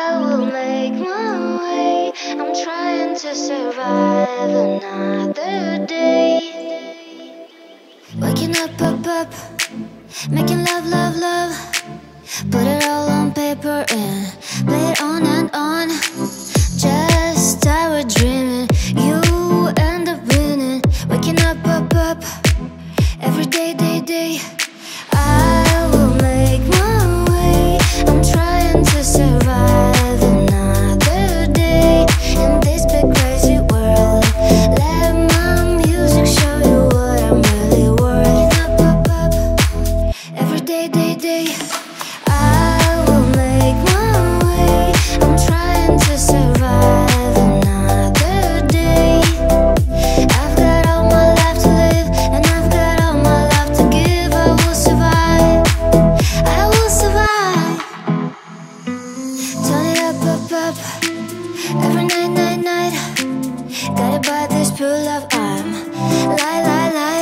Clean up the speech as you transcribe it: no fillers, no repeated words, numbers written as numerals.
I will make my way. I'm trying to survive another day. Waking up, making love. Put it all on paper and play it on and on. Just I was dreaming, you end up winning. Waking up, every day. I will make my way. I'm trying to survive another day in this big crazy world. Let my music show you what I'm really worth. Waking up, every day. I will make my way. I'm trying to survive another day. I've got all my life to live, and I've got all my life to give. I will survive. Turn it up. Every night. Gotta buy this pure love. I'm lie.